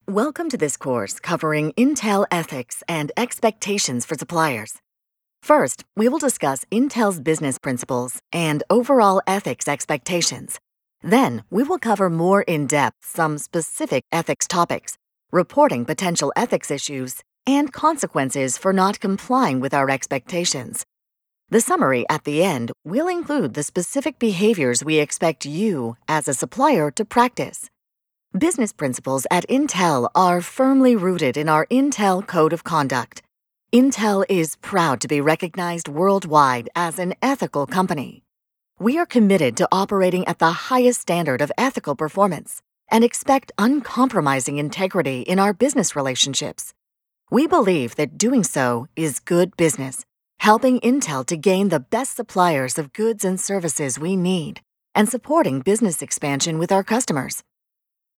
Welcome to this course covering Intel ethics and expectations for suppliers. First, we will discuss Intel's business principles and overall ethics expectations. Then, we will cover more in depth some specific ethics topics, reporting potential ethics issues, and consequences for not complying with our expectations. The summary at the end will include the specific behaviors we expect you, as a supplier, to practice. Business principles at Intel are firmly rooted in our Intel Code of Conduct. Intel is proud to be recognized worldwide as an ethical company. We are committed to operating at the highest standard of ethical performance and expect uncompromising integrity in our business relationships. We believe that doing so is good business, helping Intel to gain the best suppliers of goods and services we need, and supporting business expansion with our customers.